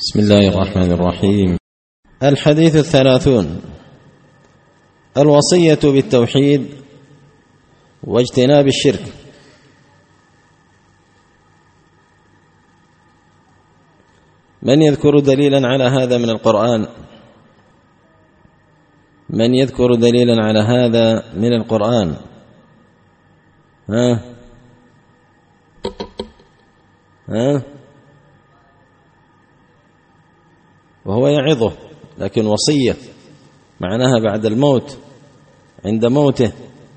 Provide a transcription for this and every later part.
بسم الله الرحمن الرحيم. الحديث 30: الوصية بالتوحيد واجتناب الشرك. من يذكر دليلا على هذا من القرآن؟ من يذكر دليلا على هذا من القرآن؟ ها وهو يعظه، لكن وصية معناها بعد الموت، عند موته.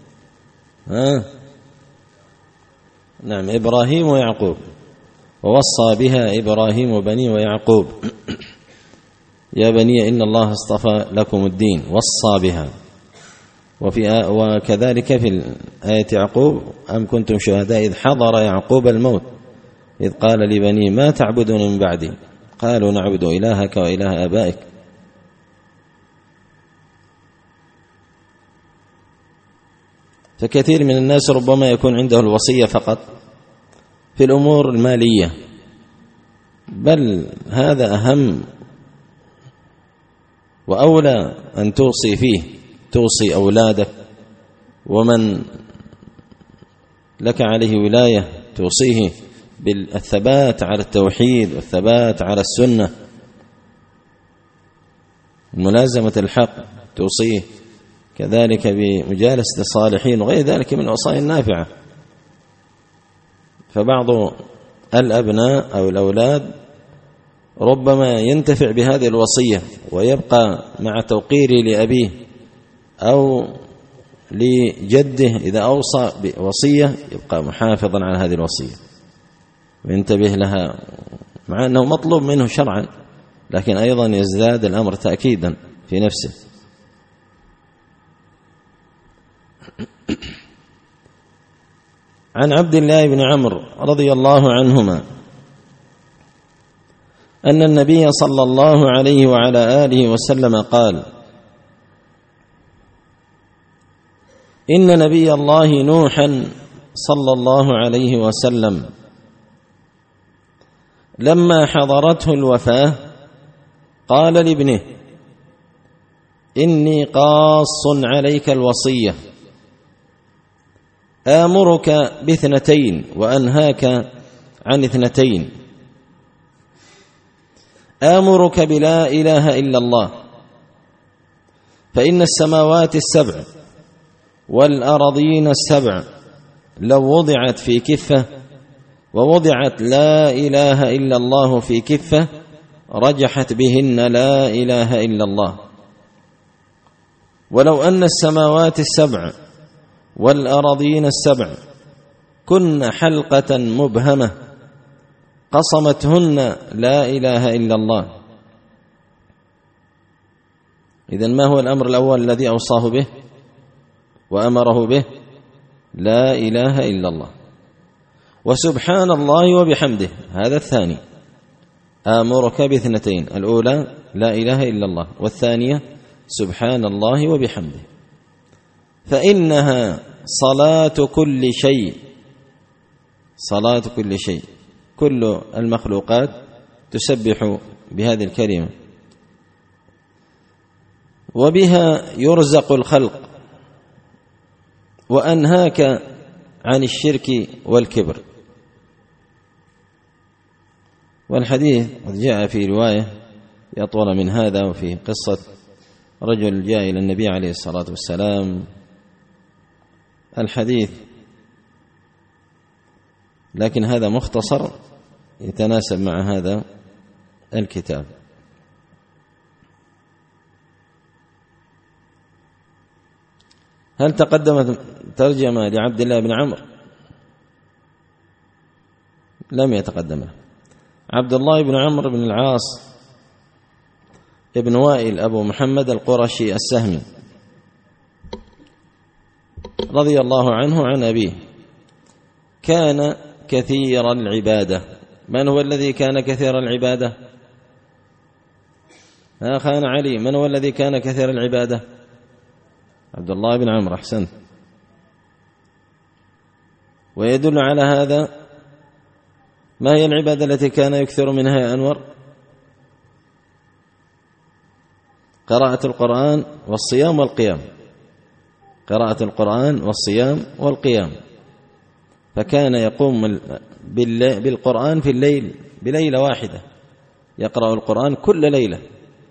نعم، إبراهيم ويعقوب، ووصى بها إبراهيم بنيه ويعقوب يا بني إن الله اصطفى لكم الدين، وصى بها. وكذلك في آية يعقوب: أم كنتم شهداء إذ حضر يعقوب الموت إذ قال لبنيه ما تعبدون من بعدي قالوا نعبد إلهك وإله آبائك. فكثير من الناس ربما يكون عنده الوصية فقط في الأمور المالية، بل هذا أهم وأولى أن توصي فيه، توصي أولادك ومن لك عليه ولاية، توصيه بالثبات على التوحيد والثبات على السنة، ملازمة الحق، توصيه كذلك بمجالسة الصالحين وغير ذلك من الوصايا النافعة. فبعض الأبناء أو الأولاد ربما ينتفع بهذه الوصية ويبقى مع توقيره لأبيه أو لجده إذا أوصى بوصية يبقى محافظا على هذه الوصية وينتبه لها، مع أنه مطلوب منه شرعا، لكن أيضا يزداد الأمر تأكيدا في نفسه. عن عبد الله بن عمرو رضي الله عنهما أن النبي صلى الله عليه وعلى آله وسلم قال: إن نبي الله نوحا صلى الله عليه وسلم لما حضرته الوفاة قال لابنه: إني قاص عليك الوصية، آمرك باثنتين وأنهاك عن اثنتين، آمرك بلا إله إلا الله، فإن السماوات السبع والأرضين السبع لو وضعت في كفة ووضعت لا إله إلا الله في كفة رجحت بهن لا إله إلا الله، ولو أن السماوات السبع والأرضين السبع كن حلقة مبهمة قصمتهن لا إله إلا الله. إذن ما هو الأمر الأول الذي أوصاه به وأمره به؟ لا إله إلا الله، وسبحان الله وبحمده، هذا الثاني. آمرك باثنتين: الأولى لا إله إلا الله، والثانية سبحان الله وبحمده، فإنها صلاة كل شيء، صلاة كل شيء، كل المخلوقات تسبح بهذه الكلمة، وبها يرزق الخلق، وأنهاك عن الشرك والكبر. والحديث قد جاء في رواية أطول من هذا، وفي قصة رجل جاء إلى النبي عليه الصلاة والسلام، الحديث لكن هذا مختصر يتناسب مع هذا الكتاب. هل تقدمت ترجمة لعبد الله بن عمرو؟ لم يتقدم. عبد الله بن عمرو بن العاص ابن وائل أبو محمد القرشي السهمي رضي الله عنه عن أبيه كان كثير العبادة. من هو الذي كان كثير العبادة؟ خان علي، من هو الذي كان كثير العبادة؟ عبد الله بن عمرو، أحسنت. ويدل على هذا ما هي العبادة التي كان يكثر منها يا أنور؟ قراءة القرآن والصيام والقيام، قراءة القرآن والصيام والقيام، فكان يقوم بالقرآن في الليل بليلة واحدة، يقرأ القرآن كل ليلة،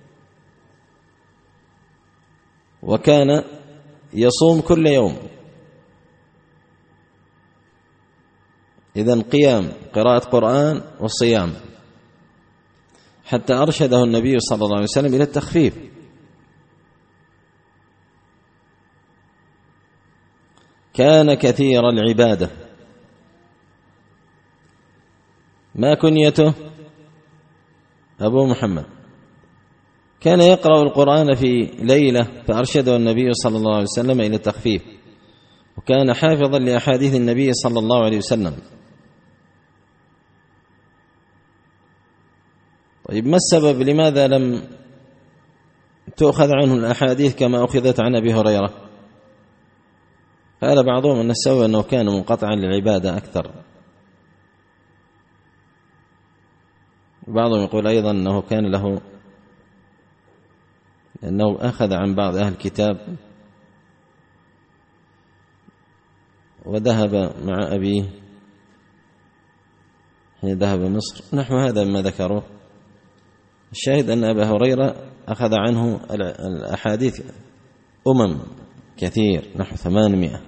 وكان يصوم كل يوم. إذن قيام، قراءة قرآن والصيام، حتى أرشده النبي صلى الله عليه وسلم إلى التخفيف. كان كثير العبادة. ما كنيته؟ أبو محمد. كان يقرأ القرآن في ليلة فأرشده النبي صلى الله عليه وسلم إلى التخفيف، وكان حافظا لأحاديث النبي صلى الله عليه وسلم. طيب، ما السبب؟ لماذا لم تؤخذ عنه الأحاديث كما أخذت عن أبي هريرة؟ قال بعضهم أن السبب أنه كان منقطعا للعبادة أكثر، بعضهم يقول أيضا أنه كان له، أنه أخذ عن بعض أهل الكتاب وذهب مع أبيه حين ذهب مصر، نحو هذا مما ذكروه. الشاهد أن أبا هريرة أخذ عنه الأحاديث كثير، نحو 800.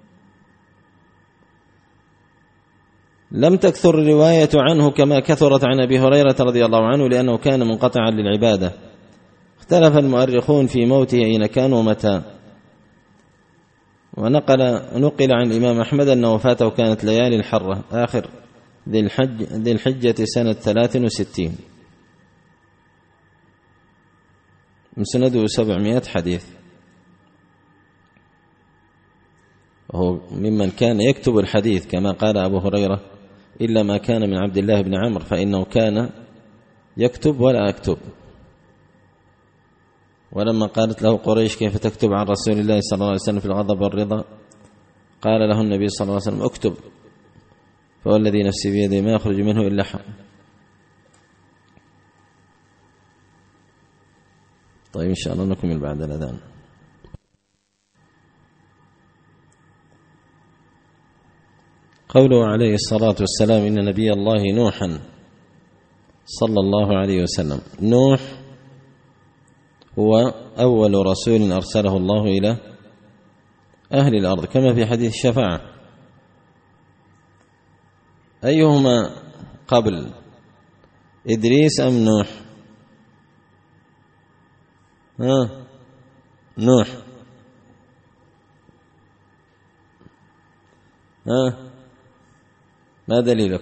لم تكثر الرواية عنه كما كثرت عن أبي هريرة رضي الله عنه، لأنه كان منقطعا للعبادة. اختلف المؤرخون في موته أين كان ومتى، ونقل عن الإمام أحمد أن وفاته كانت ليالي الحرة آخر ذي الحجة سنة 63، مسنده 700 حديث، وهو ممن كان يكتب الحديث كما قال أبو هريرة: إلا ما كان من عبد الله بن عمرو فإنه كان يكتب ولا أكتب. ولما قالت له قريش: كيف تكتب عن رسول الله صلى الله عليه وسلم في الغضب والرضا؟ قال له النبي صلى الله عليه وسلم: اكتب، فوالذي نفسي بيده ما يخرج منه إلا حق. طيب، إن شاء الله نكمل بعد الأذان. قوله عليه الصلاة والسلام: إن نبي الله نوحا صلى الله عليه وسلم. نوح هو أول رسول أرسله الله إلى أهل الأرض، كما في حديث الشفاعة. أيهما قبل، إدريس أم نوح؟ نوح. ما دليلك؟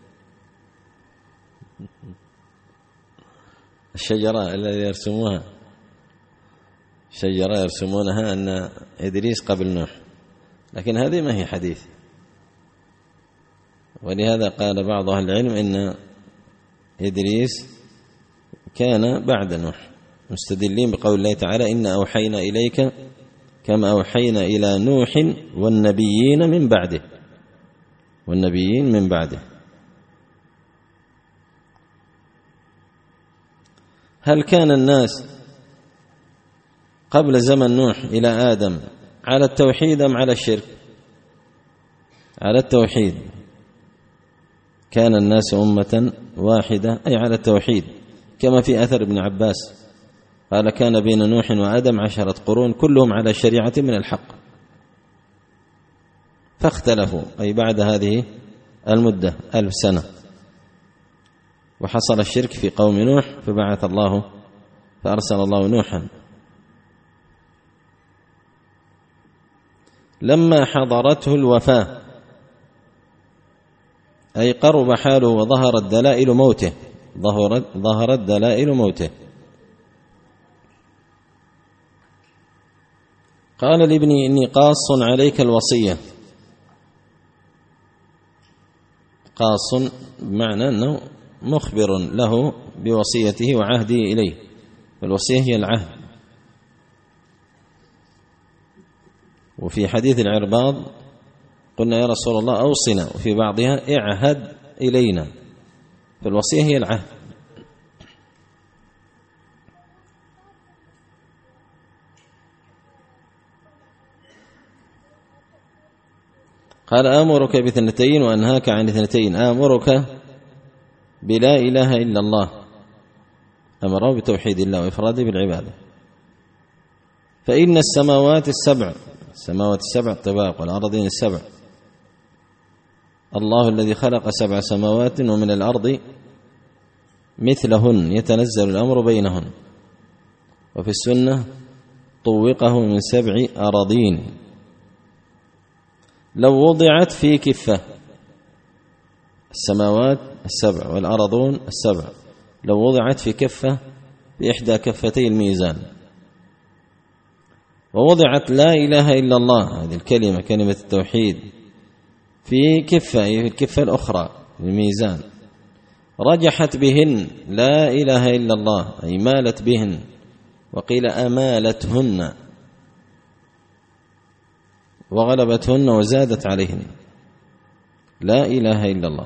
الشجرة الذي يرسموها، شجرة يرسمونها أن إدريس قبل نوح، لكن هذه ما هي حديث. ولهذا قال بعض أهل العلم إن إدريس كان بعد نوح، مستدلين بقول الله تعالى: إنا أوحينا إليك كما أوحينا إلى نوح والنبيين من بعده، والنبيين من بعده. هل كان الناس قبل زمن نوح إلى آدم على التوحيد أم على الشرك؟ على التوحيد. كان الناس أمة واحدة، أي على التوحيد، كما في أثر ابن عباس قال: كان بين نوح وآدم 10 قرون كلهم على شريعة من الحق، فاختلفوا، أي بعد هذه المدة 1000 سنة، وحصل الشرك في قوم نوح، فأرسل الله نوحا. لما حضرته الوفاة، أي قرب حاله وظهرت دلائل موته، ظهرت دلائل موته، قال لابني: إني قاص عليك الوصية. قاص بمعنى أنه مخبر له بوصيته وعهده إليه، والوصية هي العهد. وفي حديث العرباض قلنا: يا رسول الله أوصنا، وفي بعضها: اعهد إلينا، فالوصية هي العهد. قال آمرك باثنتين وأنهاك عن اثنتين. آمرك بلا إله إلا الله، أمره بتوحيد الله وإفراده بالعبادة. فإن السماوات السبع طباق والأرضين السبع، الله الذي خلق 7 سماوات ومن الأرض مثلهن يتنزل الأمر بينهن. وفي السنة طوقه من 7 أراضين لو وضعت في كفة، السماوات 7 والأرضون 7 لو وضعت في كفة بإحدى كفتي الميزان، ووضعت لا إله إلا الله هذه الكلمة كلمة التوحيد في كفة، في الكفة الأخرى الميزان، رجحت بهن لا إله إلا الله أي مالت بهن، وقيل أمالتهن وغلبتهن وزادت عليهن لا إله إلا الله.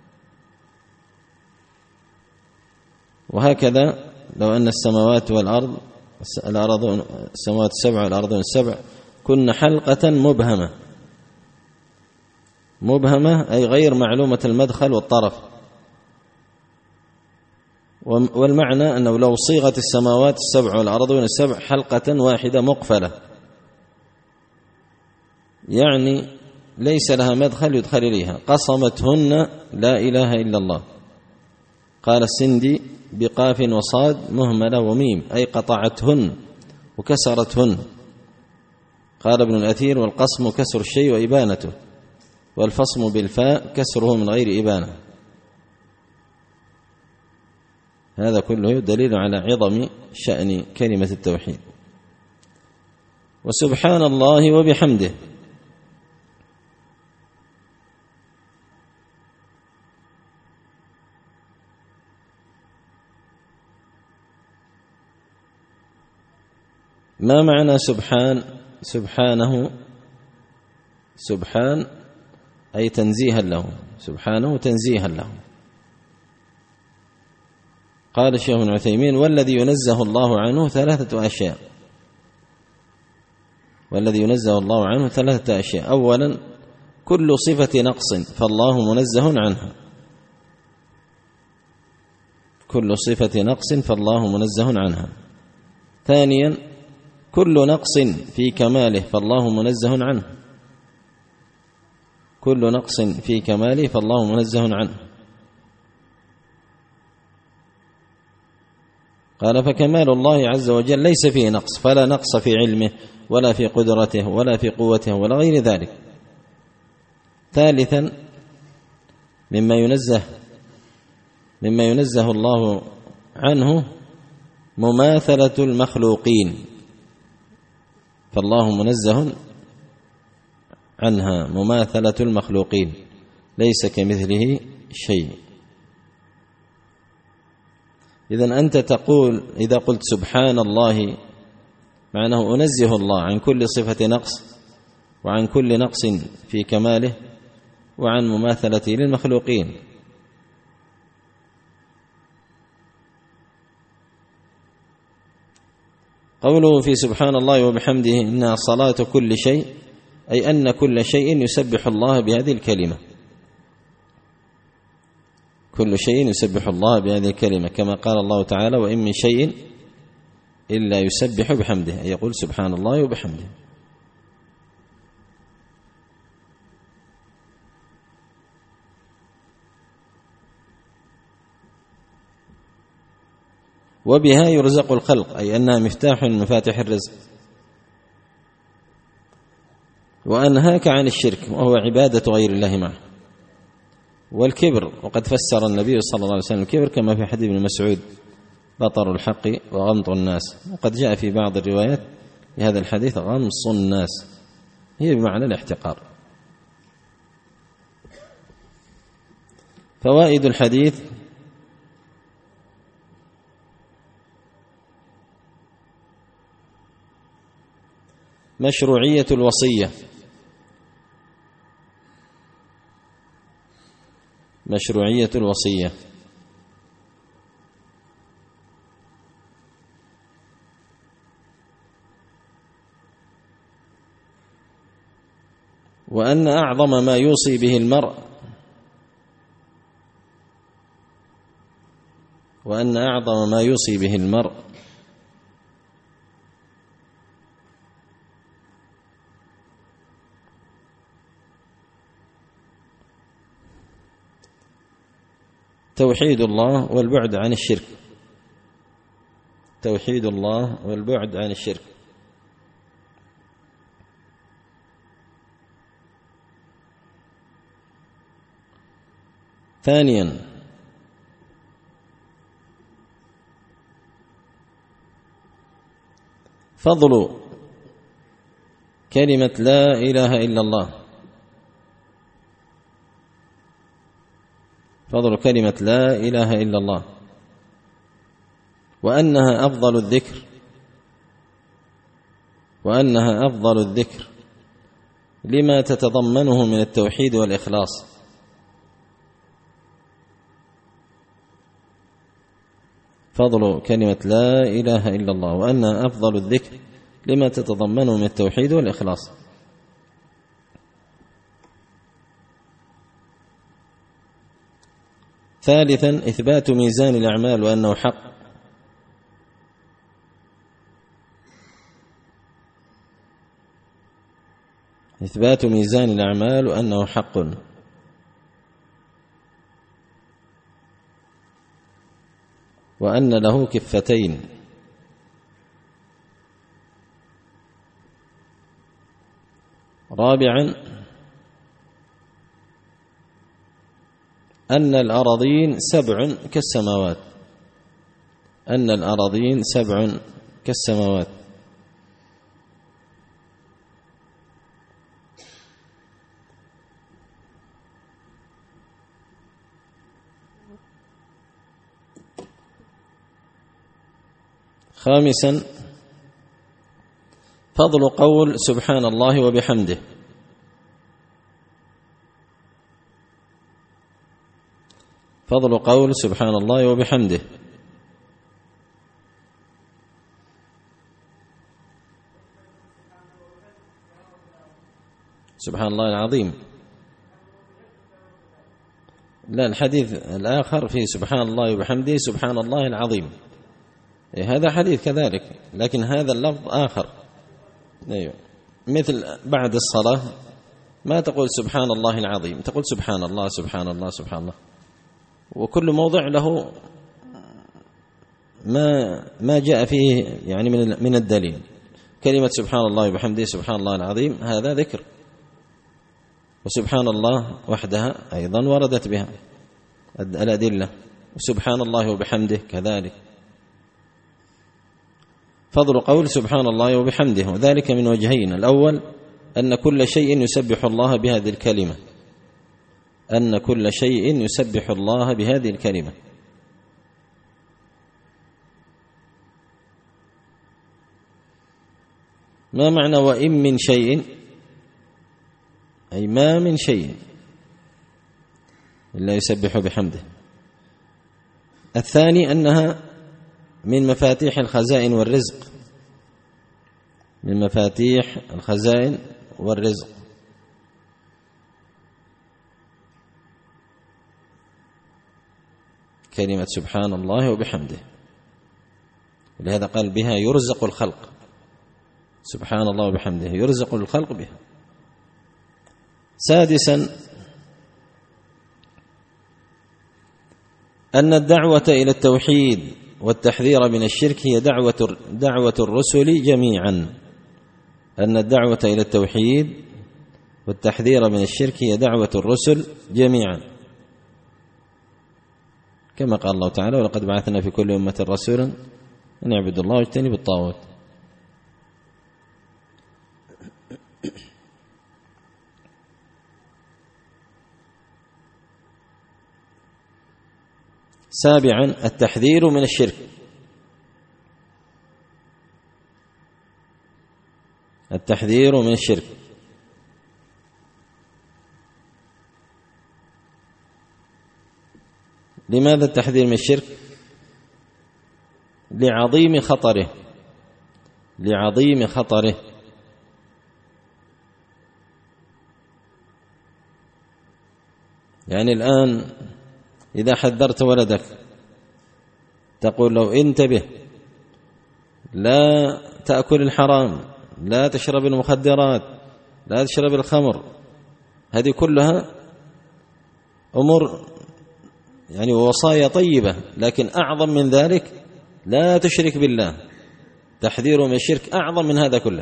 وهكذا لو أن السماوات والأرض السماوات 7 والأرضون 7 كن حلقة مبهمة أي غير معلومة المدخل والطرف. والمعنى أنه لو صيغت السماوات 7 والأرضون 7 حلقة واحدة مقفلة، يعني ليس لها مدخل يدخل إليها، قصمتهن لا إله إلا الله. قال السندي بقاف وصاد مهملة وميم أي قطعتهن وكسرتهن. قال ابن الأثير والقصم كسر الشيء وإبانته، والفصم بالفاء كسره من غير إبانة. هذا كله دليل على عظم شأن كلمة التوحيد. وسبحان الله وبحمده، ما معنى سبحانه؟ سبحان أي تنزيها له، سبحانه تنزيها له. قال الشيخ ابن عثيمين والذي ينزه الله عنه 3 أشياء، والذي ينزه الله عنه 3 أشياء. أولا كل صفة نقص فالله منزه عنها، كل صفة نقص فالله منزه عنها. ثانيا كل نقص في كماله فالله منزه عنه، كل نقص في كماله فالله منزه عنه. قال فكمال الله عز وجل ليس فيه نقص، فلا نقص في علمه ولا في قدرته ولا في قوته ولا غير ذلك. ثالثا مما ينزه الله عنه مماثلة المخلوقين، فالله منزه عنها مماثلة المخلوقين ليس كمثله شيء. إذن أنت تقول إذا قلت سبحان الله معناه أنزه الله عن كل صفة نقص وعن كل نقص في كماله وعن مماثلته للمخلوقين. قوله في سبحان الله وبحمده إنها صلاة كل شيء، أي أن كل شيء يسبح الله بهذه الكلمة، كل شيء يسبح الله بهذه الكلمة، كما قال الله تعالى وإن من شيء إلا يسبح بحمده، أي يقول سبحان الله وبحمده. وبها يرزق الخلق، أي أنها مفتاح من مفاتيح الرزق. وأنهاك عن الشرك وهو عبادة غير الله معه، والكبر، وقد فسر النبي صلى الله عليه وسلم الكبر كما في حديث ابن مسعود بطر الحق وغمط الناس، وقد جاء في بعض الروايات لهذا الحديث غمص الناس، هي بمعنى الاحتقار. فوائد الحديث: مشروعية الوصية، مشروعية الوصية، وأن أعظم ما يوصي به المرء توحيد الله والبعد عن الشرك. توحيد الله والبعد عن الشرك. ثانيا فضل كلمة لا إله إلا الله. فضل كلمة لا إله إلا الله وأنها أفضل الذكر لما تتضمنه من التوحيد والإخلاص. فضل كلمة لا إله إلا الله وأنها أفضل الذكر لما تتضمنه من التوحيد والإخلاص. ثالثا إثبات ميزان الأعمال وأنه حق. إثبات ميزان الأعمال وأنه حق. وأن له كفتين. رابعا أن الأراضين 7 كالسماوات. أن الأراضين 7 كالسماوات. خامسا فضل قول سبحان الله وبحمده. فضل قول سبحان الله وبحمده. سبحان الله العظيم. لا، الحديث الآخر في سبحان الله وبحمده سبحان الله العظيم، هذا حديث كذلك، لكن هذا اللفظ آخر. أيوه. مثل بعد الصلاة ما تقول سبحان الله العظيم، تقول سبحان الله سبحان الله سبحان الله، وكل موضع له ما جاء فيه يعني من الدليل. كلمة سبحان الله وبحمده سبحان الله العظيم هذا ذكر، وسبحان الله وحدها أيضا وردت بها الأدلة، وسبحان الله وبحمده كذلك. فضل قول سبحان الله وبحمده وذلك من وجهين: الأول أن كل شيء يسبح الله بهذه الكلمة، أن كل شيء يسبح الله بهذه الكلمة. ما معنى وإن من شيء؟ أي ما من شيء إلا يسبح بحمده. الثاني أنها من مفاتيح الخزائن والرزق، من مفاتيح الخزائن والرزق. كلمة سبحان الله وبحمده، ولهذا قال بها يرزق الخلق. سبحان الله وبحمده يرزق الخلق بها. سادسا أن الدعوة إلى التوحيد والتحذير من الشرك هي دعوة الرسل جميعا. أن الدعوة إلى التوحيد والتحذير من الشرك هي دعوة الرسل جميعا، كما قال الله تعالى: ولقد بعثنا في كل أمة رسولا أن يعبدوا الله واجتنبوا الطاغوت. سابعا التحذير من الشرك. التحذير من الشرك. لماذا التحذير من الشرك؟ لعظيم خطره، لعظيم خطره. يعني الآن إذا حذرت ولدك تقول له انتبه، لا تأكل الحرام، لا تشرب المخدرات، لا تشرب الخمر، هذه كلها أمور يعني وصايا طيبة، لكن أعظم من ذلك لا تشرك بالله. تحذير من الشرك أعظم من هذا كله،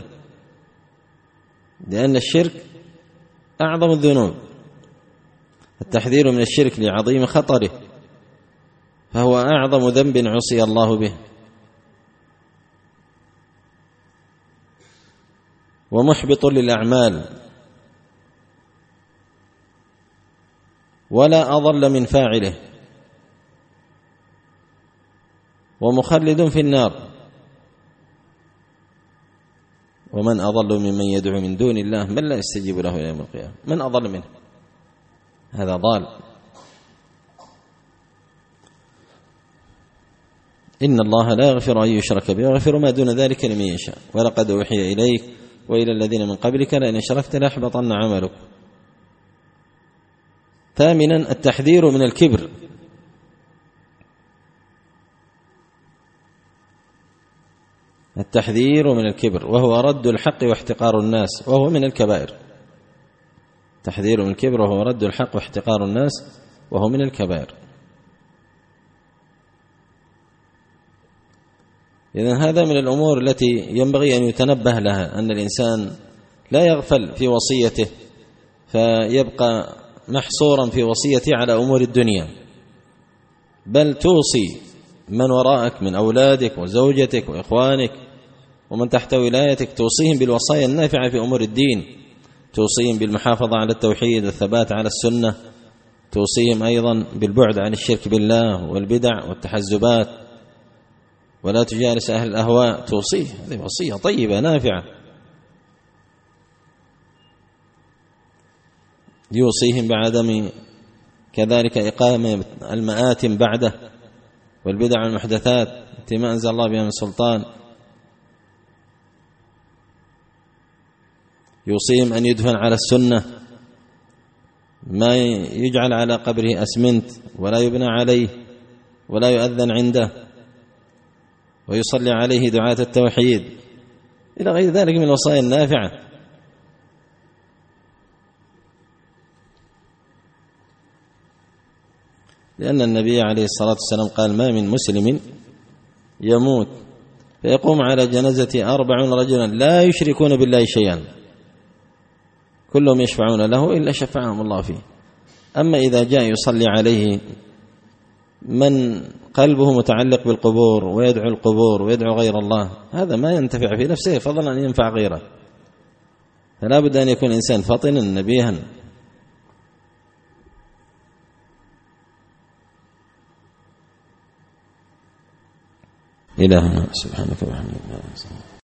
لأن الشرك أعظم الذنوب. التحذير من الشرك لعظيم خطره، فهو أعظم ذنب عصي الله به، ومحبط للأعمال، ولا أضل من فاعله، ومخلد في النار. ومن أضل ممن يدعو من دون الله من لا يستجيب له إلى يوم القيامة، من أضل منه؟ هذا ضال. إن الله لا يغفر أن يشرك به ويغفر ما دون ذلك لمن يشاء، ولقد أوحي إليك وإلى الذين من قبلك لئن أشركت ليحبطن عملك. ثامنا التحذير من الكبر. التحذير من الكبر وهو رد الحق واحتقار الناس، وهو من الكبائر. تحذير من الكبر وهو رد الحق واحتقار الناس، وهو من الكبائر. إذن هذا من الأمور التي ينبغي أن يتنبه لها، أن الإنسان لا يغفل في وصيته فيبقى محصورا في وصيته على أمور الدنيا، بل توصي من وراءك من أولادك وزوجتك وإخوانك ومن تحت ولايتك، توصيهم بالوصايا النافعة في أمور الدين، توصيهم بالمحافظة على التوحيد والثبات على السنة، توصيهم أيضا بالبعد عن الشرك بالله والبدع والتحزبات، ولا تجالس أهل الأهواء، توصيه. هذه وصية طيبة نافعة. يوصيهم بعدم كذلك إقامة المآتم بعده والبدع والمحدثات التي ما أنزل الله بها من سلطان. يوصيهم أن يدفن على السنة، ما يجعل على قبره أسمنت ولا يبنى عليه ولا يؤذن عنده، ويصلي عليه دعاة التوحيد، إلى غير ذلك من الوصايا النافعة. لأن النبي عليه الصلاة والسلام قال: ما من مسلم يموت فيقوم على جنازة 40 رجلا لا يشركون بالله شيئا كلهم يشفعون له إلا شفعهم الله فيه. أما إذا جاء يصلي عليه من قلبه متعلق بالقبور ويدعو القبور ويدعو غير الله، هذا ما ينتفع في نفسه فضلا أن ينفع غيره. فلا بد أن يكون إنسان فطنا نبيها. إلهنا سبحانك وبحمدك.